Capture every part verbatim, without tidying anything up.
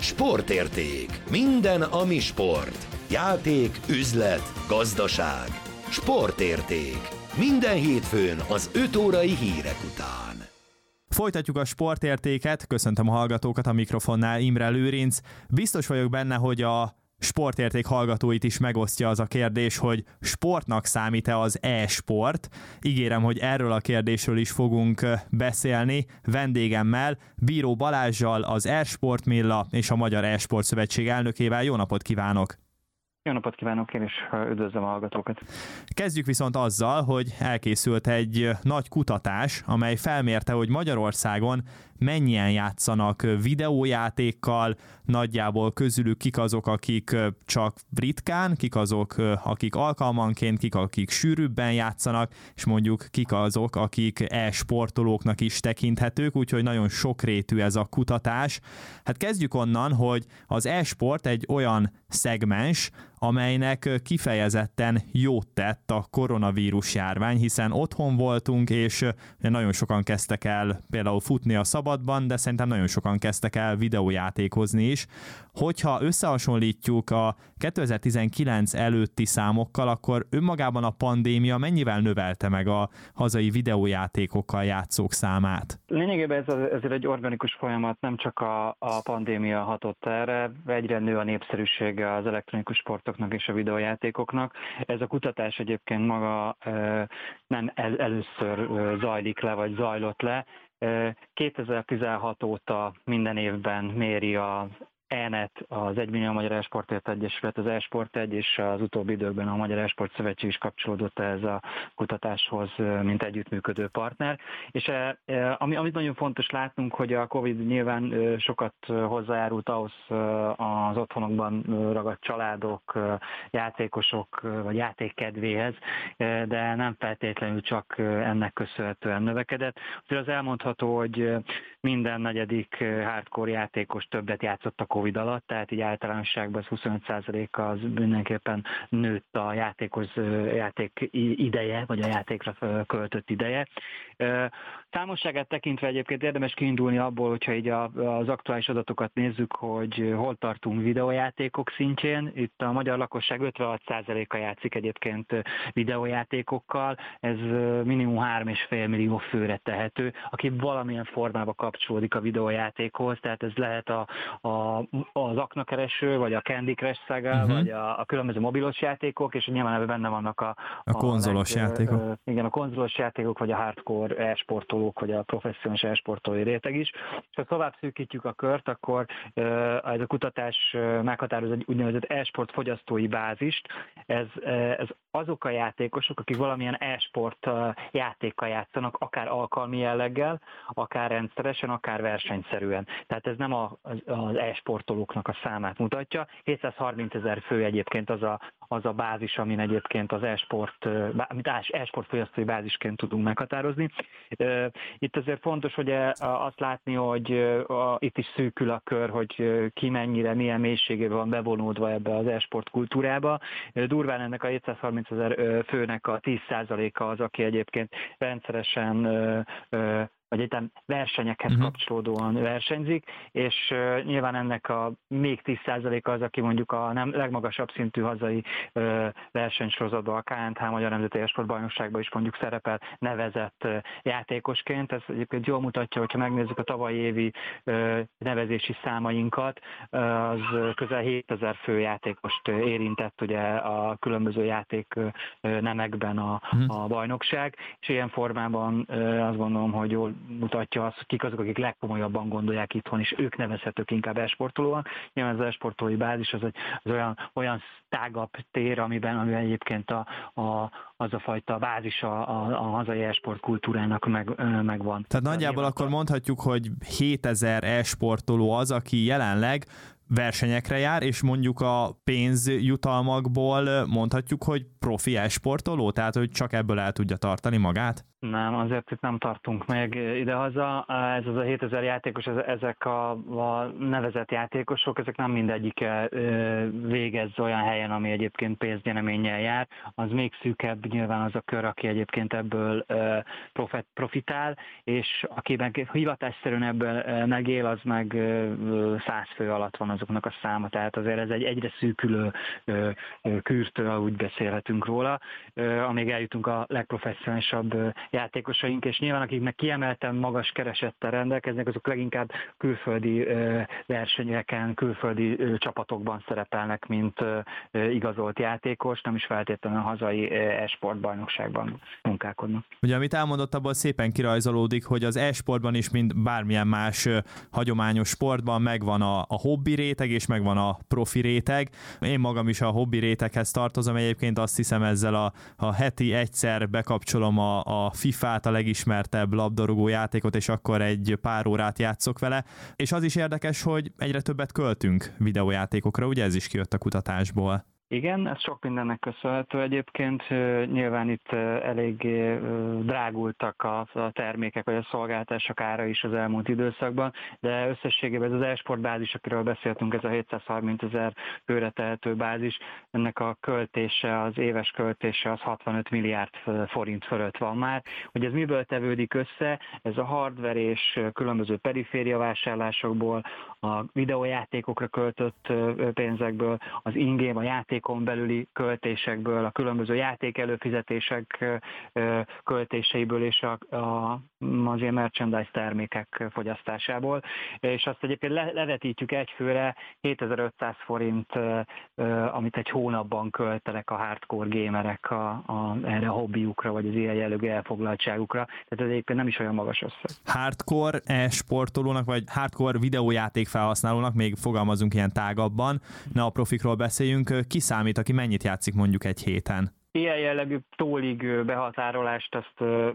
Sportérték. Minden, ami sport. Játék, üzlet, gazdaság. Sportérték. Minden hétfőn az öt órai hírek után. Folytatjuk a sportértéket, köszöntöm a hallgatókat, a mikrofonnál Imre Lőrinc. Biztos vagyok benne, hogy a sportérték hallgatóit is megosztja az a kérdés, hogy sportnak számít-e az e-sport. Ígérem, hogy erről a kérdésről is fogunk beszélni vendégemmel, Bíró Balázssal, az e-sportmilla és a Magyar E-sport Szövetség elnökével. Jó napot kívánok! Jó napot kívánok, én is üdvözlöm a hallgatókat. Kezdjük viszont azzal, hogy elkészült egy nagy kutatás, amely felmérte, hogy Magyarországon mennyien játszanak videójátékkal, nagyjából közülük kik azok, akik csak ritkán, kik azok, akik alkalmanként, kik akik sűrűbben játszanak, és mondjuk kik azok, akik e-sportolóknak is tekinthetők, úgyhogy nagyon sokrétű ez a kutatás. Hát kezdjük onnan, hogy az e-sport egy olyan szegmens, amelynek kifejezetten jót tett a koronavírus járvány, hiszen otthon voltunk, és nagyon sokan kezdtek el például futni a szabadban, de szerintem nagyon sokan kezdtek el videójátékozni is. Hogyha összehasonlítjuk a kétezer-tizenkilenc előtti számokkal, akkor önmagában a pandémia mennyivel növelte meg a hazai videójátékokkal játszók számát? Lényegében ez ezért egy organikus folyamat, nem csak a, a pandémia hatott erre, egyre nő a népszerűsége az elektronikus sportoknak és a videójátékoknak. Ez a kutatás egyébként maga nem el, először zajlik le, vagy zajlott le. kétezer-tizenhat óta minden évben méri a E-net, az egymillió Magyar E-sportért Egyesület, az E-sport egy, és az utóbbi időkben a Magyar E-sport Szövetség is kapcsolódott ez a kutatáshoz, mint együttműködő partner. És ami, amit nagyon fontos látnunk, hogy a Covid nyilván sokat hozzájárult ahhoz az otthonokban ragadt családok, játékosok vagy játékkedvéhez, de nem feltétlenül csak ennek köszönhetően növekedett. Azért az elmondható, hogy minden negyedik hardcore játékos többet játszott a Covid alatt, tehát így általánosságban az huszonöt százalék az mindenképpen nőtt a játékos játék ideje, vagy a játékra költött ideje. Számosságát tekintve egyébként érdemes kiindulni abból, hogyha így az aktuális adatokat nézzük, hogy hol tartunk videójátékok szintjén. Itt a magyar lakosság ötvenhat százaléka játszik egyébként videójátékokkal, ez minimum három egész öt millió főre tehető, aki valamilyen formában kapcsolódik a videójátékhoz, tehát ez lehet a, a az aknakereső, vagy a Candy Crush Saga, uh-huh. vagy a, a különböző mobilos játékok, és nyilván ebben benne vannak a... A, a konzolos leg, játékok. Uh, igen, a konzolos játékok, vagy a hardcore e-sportolók, vagy a professzionális e-sportolói réteg is. És ha tovább szűkítjük a kört, akkor uh, ez a kutatás uh, meghatároz egy úgynevezett e-sport fogyasztói bázist. Ez, uh, ez azok a játékosok, akik valamilyen e-sport uh, játékkal játszanak, akár alkalmi jelleggel, akár rendszeresen, akár versenyszerűen. Tehát ez nem a, az, az e-sportolóknak a számát mutatja. hétszázharmincezer fő egyébként az a, az a bázis, amin egyébként az e-sport, amit e-sport fogyasztói bázisként tudunk meghatározni. Itt azért fontos, hogy azt látni, hogy itt is szűkül a kör, hogy ki mennyire, milyen mélységében van bevonódva ebbe az e-sport kultúrába. Durván ennek a hétszázharmincezer főnek a tíz százaléka az, aki egyébként rendszeresen vagy egyáltalán versenyekhez uh-huh. kapcsolódóan versenyzik, és uh, nyilván ennek a még tíz százaléka az, aki mondjuk a nem legmagasabb szintű hazai uh, versenysorozatban, a ká en há Magyar Nemzeti E-sportbajnokságban is mondjuk szerepel nevezett uh, játékosként. Ez egyébként jól mutatja, hogyha megnézzük a tavalyi évi uh, nevezési számainkat, uh, az közel hétezer fő játékost érintett ugye a különböző játék uh, nemekben a, uh-huh. a bajnokság, és ilyen formában uh, azt gondolom, hogy jól mutatja azt, hogy kik azok, akik legkomolyabban gondolják itthon, és ők nevezhetők inkább e-sportolóan. Nyilván az e-sportolói bázis az, egy, az olyan, olyan tágabb tér, amiben, amiben egyébként a, a, az a fajta bázis a, a, a hazai e-sport kultúrának meg, megvan. Tehát nagyjából akkor van. Mondhatjuk, hogy hétezer e-sportoló az, aki jelenleg versenyekre jár, és mondjuk a pénzjutalmakból mondhatjuk, hogy profi e-sportoló, tehát hogy csak ebből el tudja tartani magát? Nem, azért itt nem tartunk meg idehaza. Ez az a hétezer játékos, ezek a, a nevezett játékosok, ezek nem mindegyike végez olyan helyen, ami egyébként pénznyereménnyel jár. Az még szűkebb nyilván az a kör, aki egyébként ebből profit, profitál, és aki meg hivatásszerűen ebből megél, az meg száz fő alatt van ugyanazoknak a száma, tehát azért ez egy egyre szűkülő kürtől, úgy beszélhetünk róla, amíg eljutunk a legprofesszionálisabb játékosaink, és nyilván akiknek kiemelten magas keresettel rendelkeznek, azok leginkább külföldi versenyeken, külföldi csapatokban szerepelnek, mint igazolt játékos, nem is feltétlenül a hazai e-sportbajnokságban munkálkodnak. Ugye, amit elmondott, abból szépen kirajzolódik, hogy az e-sportban is, mint bármilyen más hagyományos sportban megvan a, a hobbi réteg, és megvan a profi réteg. Én magam is a hobbi réteghez tartozom, egyébként azt hiszem ezzel a, a heti egyszer bekapcsolom a, a fifát, a legismertebb labdarúgó játékot, és akkor egy pár órát játszok vele. És az is érdekes, hogy egyre többet költünk videójátékokra, ugye ez is kijött a kutatásból. Igen, ez sok mindennek köszönhető egyébként. Nyilván itt elég drágultak a termékek vagy a szolgáltatások ára is az elmúlt időszakban, de összességében ez az e-sport bázis, akiről beszéltünk, ez a hétszázharminc ezer főre tehető bázis, ennek a költése, az éves költése az hatvanöt milliárd forint fölött van már. Hogy ez miből tevődik össze? Ez a hardware és különböző periféria vásárlásokból, a videójátékokra költött pénzekből, az in-game, a játékon belüli költésekből, a különböző játék előfizetések költéseiből és a, a, az ilyen merchandise termékek fogyasztásából. És azt egyébként levetítjük egyfőre hétezer-ötszáz forint, amit egy hónapban költenek a hardcore gamerek a, a, erre a hobbiukra, vagy az ilyen jellegű elfoglaltságukra. Tehát ez egyébként nem is olyan magas összeg. Hardcore e-sportolónak, vagy hardcore videójáték felhasználónak, még fogalmazunk ilyen tágabban, ne a profikról beszéljünk, ki számít, aki mennyit játszik mondjuk egy héten? Ilyen jellegű tólig behatárolást azt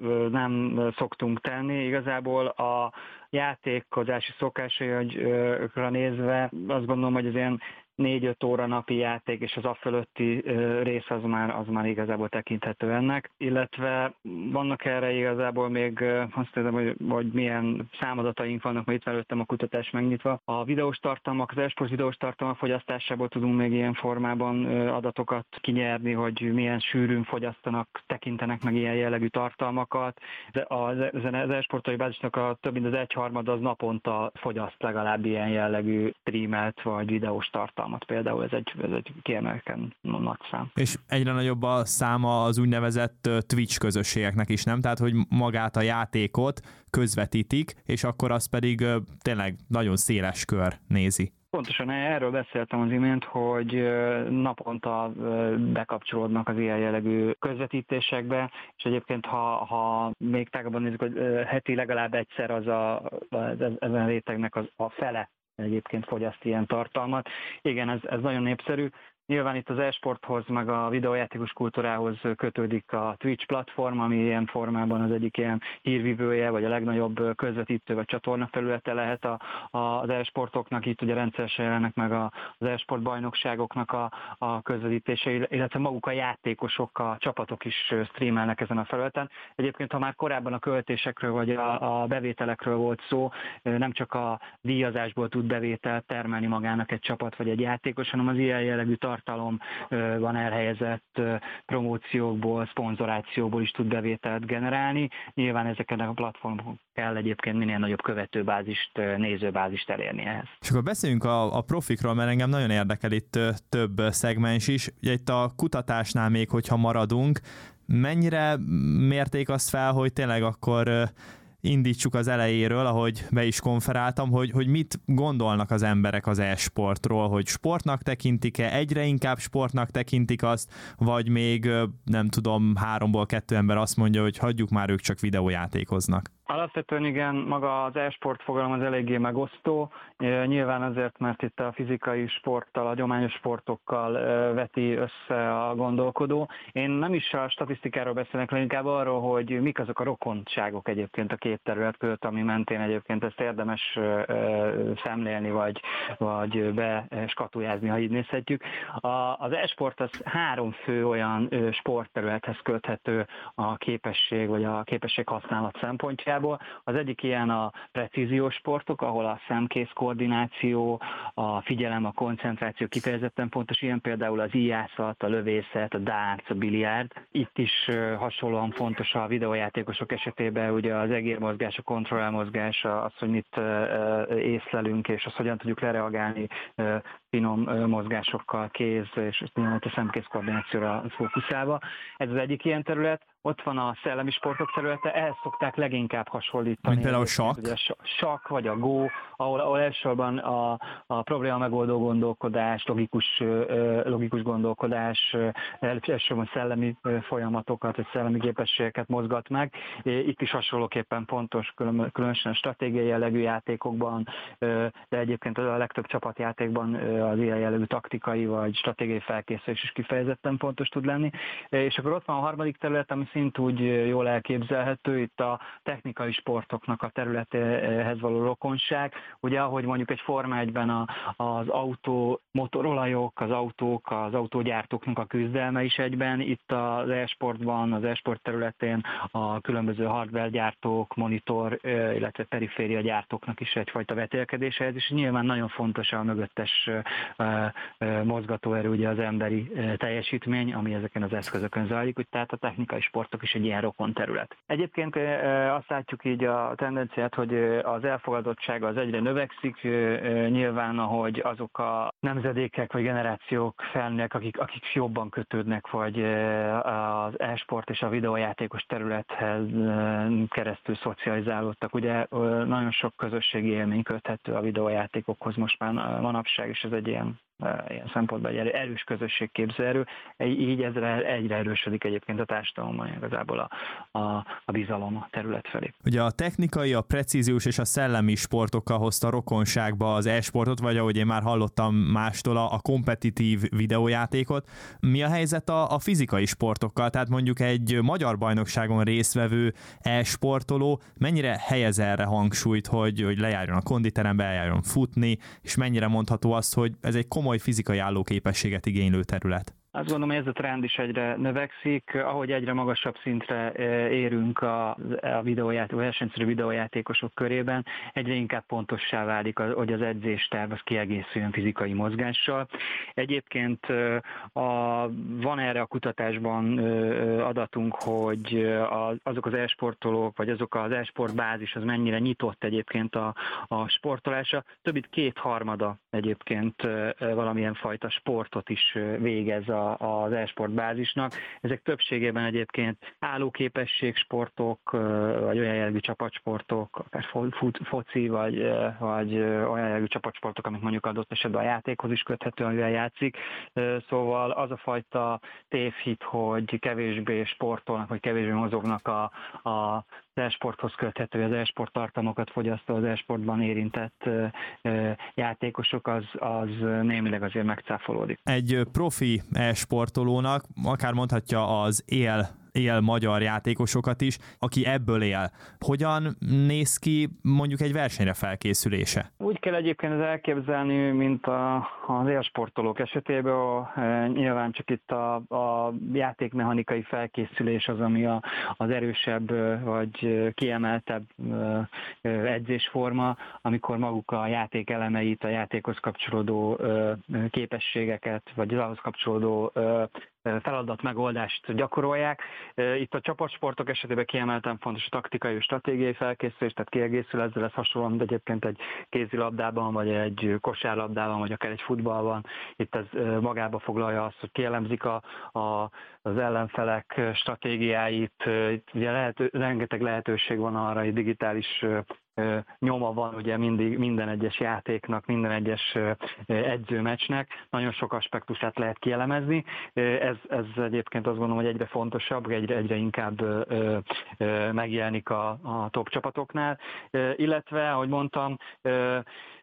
nem szoktunk tenni. Igazából a játékozási szokásaikra nézve azt gondolom, hogy az ilyen négy-öt óra napi játék, és az afölötti rész az már, az már igazából tekinthető ennek, illetve vannak erre igazából még azt hiszem, hogy, hogy milyen számadataink vannak, mert itt előttem a kutatás megnyitva. A videós tartalmak, az e-sport videós tartalmak fogyasztásából tudunk még ilyen formában adatokat kinyerni, hogy milyen sűrűn fogyasztanak, tekintenek meg ilyen jellegű tartalmakat. Az, az e-sportai bázisnak a több mint az egyharmad az naponta fogyaszt legalább ilyen jellegű streamelt vagy videós tartalmat. Például ez egy, ez egy kiemelken nagy szám. És egyre nagyobb a száma az úgynevezett Twitch közösségeknek is, nem? Tehát, hogy magát a játékot közvetítik, és akkor az pedig tényleg nagyon széles kör nézi. Pontosan erről beszéltem az imént, hogy naponta bekapcsolódnak az ilyen jellegű közvetítésekbe, és egyébként ha, ha még tágabban nézzük, hogy heti legalább egyszer az a, ezen a rétegnek az a fele egyébként fogyaszt ilyen tartalmat. Igen, ez, ez nagyon népszerű. Nyilván itt az e-sporthoz, meg a videójátékos kultúrához kötődik a Twitch platform, ami ilyen formában az egyik ilyen hírvivője, vagy a legnagyobb közvetítő, vagy csatorna felülete lehet a, a, az e-sportoknak. Itt ugye rendszeresen jelennek meg a, az e-sport bajnokságoknak a, a közvetítése, illetve maguk a játékosok, a csapatok is streamelnek ezen a felületen. Egyébként, ha már korábban a költésekről, vagy a, a bevételekről volt szó, nem csak a díjazásból tud bevételt termelni magának egy csapat, vagy egy játékos, hanem az ilyen jellegű tartalom van elhelyezett promóciókból, szponzorációból is tud bevételt generálni. Nyilván ezeken a platformokon kell egyébként minél nagyobb követőbázist, nézőbázist elérni ehhez. És akkor beszéljünk a, a profikról, mert engem nagyon érdekel itt több szegmens is. Ugye itt a kutatásnál még, hogyha maradunk, mennyire mérték azt fel, hogy tényleg akkor indítsuk az elejéről, ahogy be is konferáltam, hogy, hogy mit gondolnak az emberek az e-sportról, hogy sportnak tekintik-e, egyre inkább sportnak tekintik azt, vagy még nem tudom, háromból kettő ember azt mondja, hogy hagyjuk már, ők csak videójátékoznak. Alapvetően igen, maga az e-sport fogalom az eléggé megosztó. Nyilván azért, mert itt a fizikai sporttal, a hagyományos sportokkal veti össze a gondolkodó. Én nem is a statisztikáról beszélek, inkább arról, hogy mik azok a rokonságok egyébként a két terület között, ami mentén egyébként ezt érdemes szemlélni, vagy, vagy beskatujázni, ha így nézhetjük. Az e-sport az három fő olyan sportterülethez köthető a képesség, vagy a képesség használat szempontjából. igazából. Az egyik ilyen a precíziós sportok, ahol a szemkész koordináció, a figyelem, a koncentráció kifejezetten fontos, ilyen például az íjászat, a lövészet, a darts, a biliárd. Itt is hasonlóan fontos a videójátékosok esetében ugye az egérmozgás, a kontrollmozgás, az, hogy mit észlelünk, és azt hogyan tudjuk lereagálni finom mozgásokkal, kéz és a szemkész koordinációra fókuszálva. Ez az egyik ilyen terület. Ott van a szellemi sportok területe, ehhez szokták leginkább hasonlítani. Mint például a sakk. Ugye a sakk vagy a go, ahol, ahol elsősorban a, a probléma megoldó gondolkodás, logikus, logikus gondolkodás, elsősorban szellemi folyamatokat, vagy szellemi képességeket mozgat meg. Itt is hasonlóképpen fontos, különösen a stratégiai jellegű játékokban, de egyébként a legtöbb csapatjátékban az ilyen jellegű taktikai vagy stratégiai felkészülés is kifejezetten fontos tud lenni. És akkor ott van a harmadik terület, ami szintúgy jól elképzelhető, itt a technikai sportoknak a területéhez való rokonság. Ugye, ahogy mondjuk egy Forma egyben a, az autó, motorolajok, az autók, az autógyártóknak a küzdelme is egyben, itt az e-sportban, az e-sport területén a különböző hardware gyártók, monitor, illetve periféria gyártóknak is egyfajta vetélkedése, ez is nyilván nagyon fontos a mögöttes mozgatóerő, ugye az emberi teljesítmény, ami ezeken az eszközökön zajlik, úgy tehát a technikai sportok is egy ilyen rokon terület. Egyébként azt látjuk így a tendenciát, hogy az elfogadottsága az egyre növekszik, nyilván, ahogy azok a nemzedékek vagy generációk felnőnek, akik, akik jobban kötődnek, vagy az e-sport és a videójátékos területhez keresztül szocializálódtak. Ugye nagyon sok közösségi élmény köthető a videójátékokhoz most már manapság, és ez egy ilyen ilyen szempontból egy erős közösségképző. Így ezre egyre erősödik egyébként a társadalomban igazából a, a, a bizalom a terület felé. Ugye a technikai, a precíziós és a szellemi sportokkal hozta rokonságba az e-sportot, vagy ahogy én már hallottam mástól, a kompetitív videójátékot. Mi a helyzet a, a fizikai sportokkal? Tehát mondjuk egy magyar bajnokságon résztvevő e-sportoló mennyire helyez erre hangsúlyt, hogy, hogy lejárjon a konditerembe, eljárjon futni, és mennyire mondható az, hogy ez egy komoly fizikai állóképességet igénylő terület? Azt gondolom, hogy ez a trend is egyre növekszik, ahogy egyre magasabb szintre érünk a, a videójáték, a versenyszerű videójátékosok körében, egyre inkább pontossá válik, hogy az edzésterv az kiegészüljön fizikai mozgással. Egyébként a, van erre a kutatásban adatunk, hogy azok az e-sportolók, vagy azok az e-sport bázis, az mennyire nyitott egyébként a, a sportolásra. Több mint kétharmada egyébként valamilyen fajta sportot is végez a az e-sport bázisnak. Ezek többségében egyébként állóképesség sportok, vagy olyan jellegű csapatsportok, akár foci, vagy, vagy olyan jellegű csapatsportok, amik mondjuk adott esetben a játékhoz is köthető, amivel játszik. Szóval az a fajta tévhit, hogy kevésbé sportolnak, vagy kevésbé mozognak a, a az e-sporthoz köthető, az e-sport tartalmakat fogyasztó, az e-sportban érintett játékosok, az, az némileg azért megcáfolódik. Egy profi e-sportolónak akár mondhatja az él él magyar játékosokat is, aki ebből él. Hogyan néz ki mondjuk egy versenyre felkészülése? Úgy kell egyébként ez elképzelni, mint a, az élsportolók esetében. A, e, nyilván csak itt a, a játékmechanikai felkészülés az, ami a, az erősebb vagy kiemeltebb e, edzésforma, amikor maguk a játék elemeit, a játékhoz kapcsolódó e, képességeket, vagy az ahhoz kapcsolódó e, feladat megoldást gyakorolják. Itt a csapatsportok esetében kiemelten fontos a taktikai és stratégiai felkészülés, tehát kiegészül ezzel, ez hasonlóan, de egyébként egy kézilabdában, vagy egy kosárlabdában, vagy akár egy futballban. Itt ez magába foglalja azt, hogy kielemzik a, a, az ellenfelek stratégiáit. Itt ugye lehető, rengeteg lehetőség van arra, hogy digitális nyoma van ugye mindig, minden egyes játéknak, minden egyes edzőmeccsnek, nagyon sok aspektusát lehet kielemezni. Ez, ez egyébként azt gondolom, hogy egyre fontosabb, egyre, egyre inkább megjelenik a, a top csapatoknál, illetve, ahogy mondtam,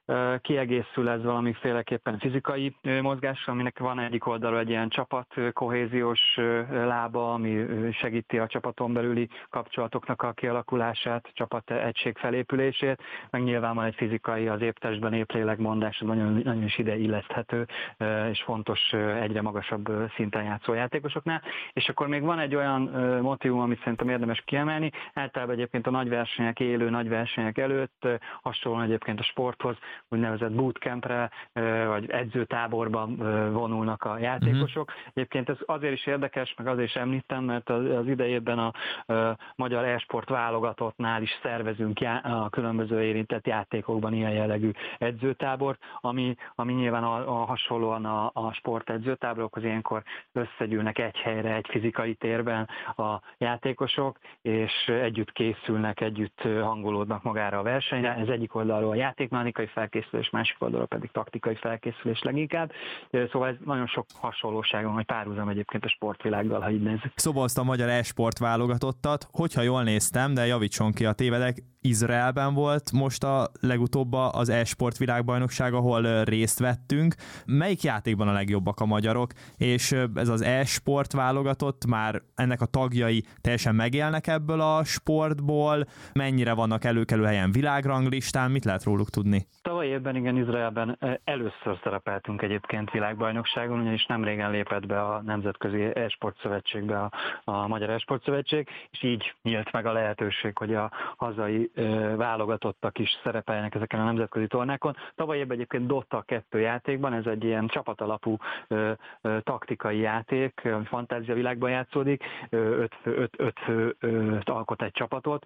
kiegészül ez valamiféleképpen fizikai mozgással, aminek van egyik oldalról egy ilyen csapat kohéziós lába, ami segíti a csapaton belüli kapcsolatoknak a kialakulását, csapat egység felépülését, meg nyilván van egy fizikai, az épp testben épp lélekmondás, nagyon, nagyon is ide illeszthető, és fontos egyre magasabb szinten játszó játékosoknál. És akkor még van egy olyan motívum, amit szerintem érdemes kiemelni, általában egyébként a nagy versenyek, élő nagy versenyek előtt, hasonlóan egyébként a sporthoz, úgynevezett bootcampre, vagy edzőtáborban vonulnak a játékosok. Mm-hmm. Egyébként ez azért is érdekes, meg azért is említem, mert az, az idejében a, a magyar e-sport válogatottnál is szervezünk já, a különböző érintett játékokban ilyen jellegű edzőtábort, ami, ami nyilván a, a hasonlóan a, a sport edzőtáborokhoz ilyenkor összegyűlnek egy helyre, egy fizikai térben a játékosok, és együtt készülnek, együtt hangolódnak magára a versenyre. Ez egyik oldalról a játékmechanikai felkészülés, másik oldalról pedig taktikai felkészülés leginkább. Szóval ez nagyon sok hasonlóságon, vagy párhuzam egyébként a sportvilággal, ha így nézzük. Szobozta a magyar e-sport válogatottat, hogyha jól néztem, de javítson ki, a tévedek, Izraelben volt most a legutóbb az e-sport világbajnokság, ahol részt vettünk. Melyik játékban a legjobbak a magyarok, és ez az e-sport válogatott, már ennek a tagjai teljesen megélnek ebből a sportból, mennyire vannak előkelő helyen világranglistán, mit lehet róluk tudni? Tavaly évben igen, Izraelben először szerepeltünk egyébként világbajnokságon, ugyanis nem régen lépett be a Nemzetközi E-sport Szövetségbe a, a Magyar E-sport Szövetség, és így nyílt meg a lehetőség, hogy a hazai válogatottak is szerepeljenek ezeken a nemzetközi tornákon. Tavaly évben egyébként Dota kettő játékban, ez egy ilyen csapatalapú ö, ö, taktikai játék, ami fantázia világban játszódik, öt fő, öt, öt fő ö, alkot egy csapatot,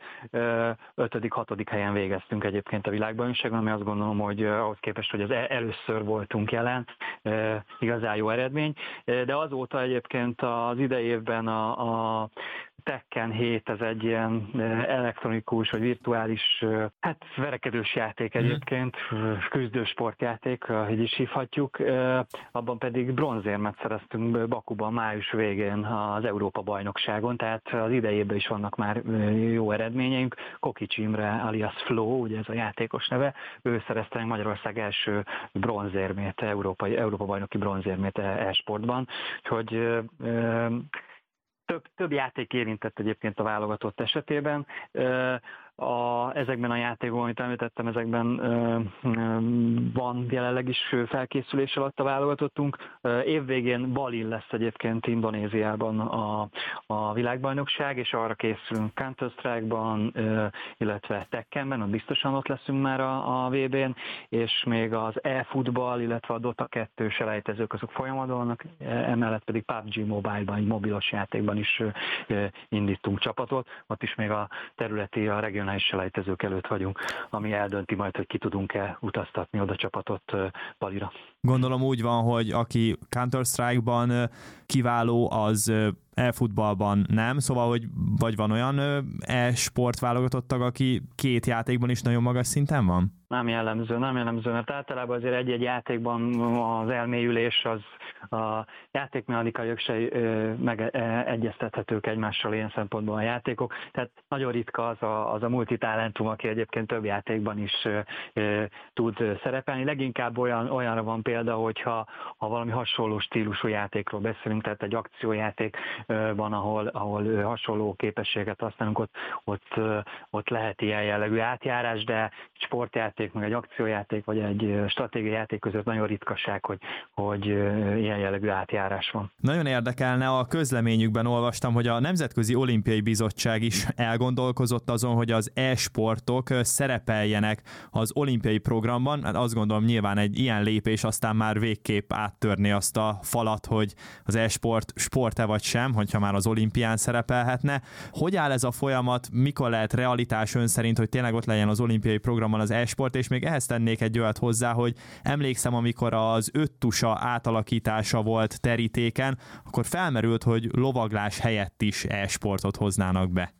ötödik, hatodik helyen végeztünk egyébként a világbajnokságon, ami azt gondolom, hogy ahhoz képest, hogy az először voltunk jelen, igazán jó eredmény, de azóta egyébként az idei évben a, a Tekken hét, ez egy ilyen elektronikus vagy virtuális, hát verekedős játék egyébként, küzdős sportjáték, így is hívhatjuk, abban pedig bronzérmet szereztünk Bakuban május végén az Európa-bajnokságon, tehát az idejében is vannak már jó eredményeink. Kokics Imre alias Flow, ugye ez a játékos neve, ő szerezte meg Magyarország első bronzérmét, európai, Európa-bajnoki bronzérmét e-sportban, úgyhogy Több, több játék érintett egyébként a válogatott esetében. A, ezekben a játékokban, amit említettem, ezekben ö, ö, van jelenleg is felkészülés alatt a válogatottunk. Évvégén Balin lesz egyébként Indonéziában a, a világbajnokság, és arra készülünk Counter-Strike-ban, ö, illetve Tekkenben, ott biztosan ott leszünk már a, a vé bén, és még az e-futball, illetve a Dota kettő selejtezők azok folyamatban vannak, emellett pedig pé u bé gé Mobile-ban, egy mobilos játékban is ö, indítunk csapatot, ott is még a területi, a regionális selejtezők előtt vagyunk, ami eldönti majd, hogy ki tudunk-e utaztatni oda csapatot Balira. Gondolom úgy van, hogy aki Counter-Strike-ban kiváló, az e-futballban nem, szóval, hogy vagy van olyan e-sport válogatott tag, aki két játékban is nagyon magas szinten van? Nem jellemző, nem jellemző, mert általában azért egy-egy játékban az elmélyülés, az a játékmechanikaiak se megegyeztethetők egymással ilyen szempontból a játékok, tehát nagyon ritka az a, az a multitalentum, aki egyébként több játékban is e, tud szerepelni. Leginkább olyan, olyanra van példa, hogyha ha valami hasonló stílusú játékról beszélünk, tehát egy akciójátékban, ahol, ahol hasonló képességet használunk, ott, ott, ott lehet ilyen jellegű átjárás, de sportjáték, meg egy akciójáték, vagy egy stratégiai játék között nagyon ritkaság, hogy, hogy ilyen jellegű átjárás van. Nagyon érdekelne, a közleményükben olvastam, hogy a Nemzetközi Olimpiai Bizottság is elgondolkozott azon, hogy az e-sportok szerepeljenek az olimpiai programban. Hát azt gondolom, nyilván egy ilyen lépés aztán már végképp áttörni azt a falat, hogy az e-sport sport-e vagy sem, hogyha már az olimpián szerepelhetne. Hogy áll ez a folyamat, mikor lehet realitás ön szerint, hogy tényleg ott legyen az olimpiai programon az e-sport, és még ehhez tennék egy olyat hozzá, hogy emlékszem, amikor az öttusa átalakítása volt terítéken, akkor felmerült, hogy lovaglás helyett is e-sportot hoznának be.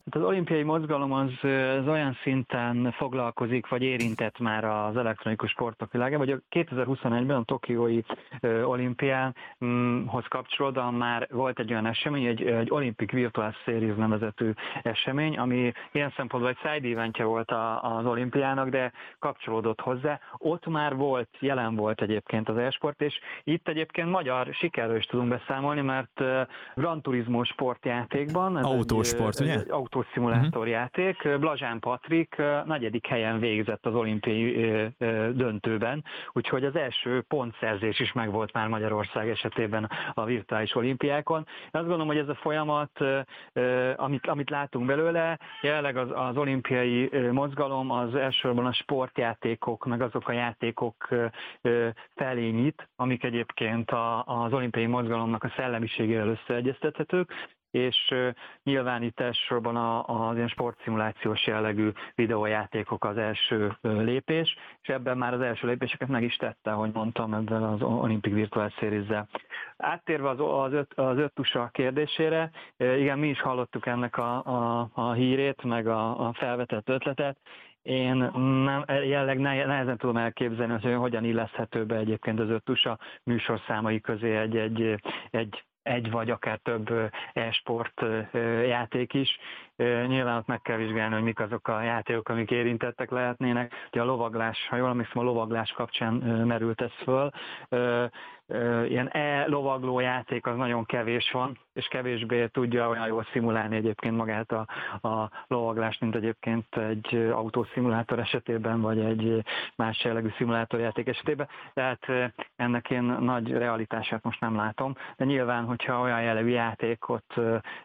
Az olimpiai mozgalom az, az olyan szinten foglalkozik, vagy érintett már az elektronikus sportok világában, hogy a kétezer-huszonegyben a tokiói olimpiánhoz kapcsolódóan már volt egy olyan esemény, egy, egy Olympic Virtual Series nevezetű esemény, ami ilyen szempontból egy side eventje volt a, az olimpiának, de kapcsolódott hozzá. Ott már volt, jelen volt egyébként az e-sport, és itt egyébként magyar sikerről is tudunk beszámolni, mert Gran Turismo sportjátékban, autósport, egy, ugye? Egy autószimulátorjáték, uh-huh. Blazsán Patrik negyedik helyen végzett az olimpiai döntőben, úgyhogy az első pontszerzés is megvolt már Magyarország esetében a virtuális olimpiákon. Én azt gondolom, hogy ez a folyamat, amit, amit látunk belőle, jelenleg az, az olimpiai mozgalom az elsősorban a sportjátékok, meg azok a játékok felé nyit, amik egyébként a, az olimpiai mozgalomnak a szellemiségével összeegyeztethetők, és nyilván itt elsősorban az ilyen sportszimulációs jellegű videójátékok az első lépés, és ebben már az első lépéseket meg is tette, ahogy mondtam, ebben az Olympic Virtual Series-zel. Áttérve az, az, öt, az öt tusa kérdésére, igen, mi is hallottuk ennek a, a, a hírét, meg a, a felvetett ötletet. Én nem, jelenleg nehezen tudom elképzelni, hogy hogyan illeszthető be egyébként az öt tusa műsorszámai közé egy, egy, egy egy vagy akár több e-sport játék is. Nyilván ott meg kell vizsgálni, hogy mik azok a játékok, amik érintettek lehetnének. Ugye a lovaglás, ha jól emlékszem, a lovaglás kapcsán merült ez föl. Ilyen e-lovagló játék az nagyon kevés van, és kevésbé tudja olyan jól szimulálni egyébként magát a, a lovaglást, mint egyébként egy autószimulátor esetében, vagy egy más jellegű szimulátorjáték esetében. Tehát ennek én nagy realitását most nem látom, de nyilván, hogyha olyan jellegű játékot,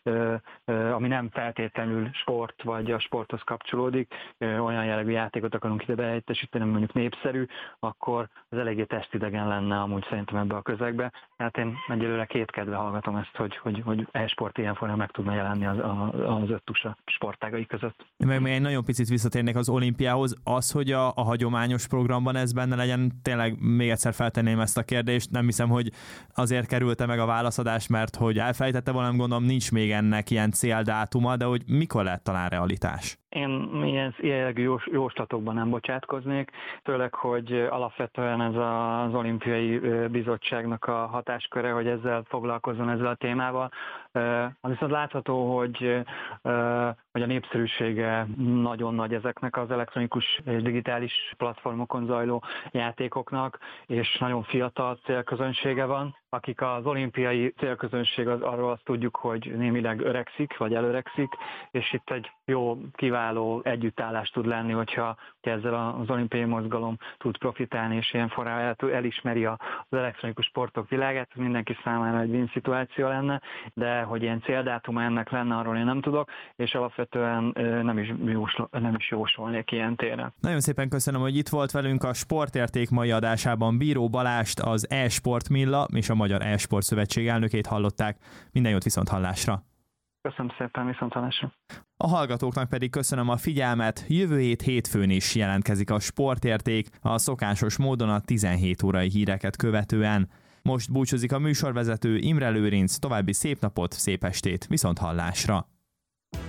ami nem feltétlenül sport, vagy a sporthoz kapcsolódik, olyan jellegű játékot akarunk ide behelyettesíteni, mondjuk népszerű, akkor az eléggé tesztidegen lenne amúgy szerintem ebbe a közegbe. Hát én egyelőre kétkedve hallgatom ezt, hogy, hogy, hogy e-sport ilyen formán meg tudna jelenni az, az öt tusa sportágai között. Meg még egy nagyon picit visszatérnék az olimpiához, az, hogy a, a hagyományos programban ez benne legyen, tényleg még egyszer feltenném ezt a kérdést, nem hiszem, hogy azért kerülte meg a válaszadás, mert hogy elfelejtette volna, gondolom nincs még ennek ilyen céldátuma, de hogy mikor lehet talán realitás? Én ilyen jellegű jóslatokban nem bocsátkoznék, főleg, hogy alapvetően ez az olimpiai bizottságnak a hatásköre, hogy ezzel foglalkozzon ezzel a témával. Az viszont látható, hogy, hogy a népszerűsége nagyon nagy ezeknek az elektronikus és digitális platformokon zajló játékoknak, és nagyon fiatal célközönsége van. Akik az olimpiai célközönség, az, arról azt tudjuk, hogy némileg öregszik, vagy előregszik, és itt egy jó, kiváló együttállás tud lenni, hogyha ezzel az olimpiai mozgalom tud profitálni, és ilyen formán elismeri az elektronikus sportok világát, mindenki számára egy win szituáció lenne, de hogy ilyen céldátuma ennek lenne, arról én nem tudok, és alapvetően nem is, jósol, nem is jósolnék ilyen téren. Nagyon szépen köszönöm, hogy itt volt velünk a Sportérték mai adásában. Bíró Balást, az e-sport Milla és a Magyar E-sport Szövetség elnökét hallották. Minden jót, viszont hallásra! Köszönöm szépen, viszont hallásra! A hallgatóknak pedig köszönöm a figyelmet. Jövő hét hétfőn is jelentkezik a Sportérték, a szokásos módon a tizenhét órai híreket követően. Most búcsúzik a műsorvezető Imre Lőrinc, további szép napot, szép estét, viszont hallásra!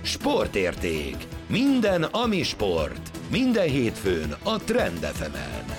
Sportérték. Minden, ami sport. Minden hétfőn a Trend ef emen.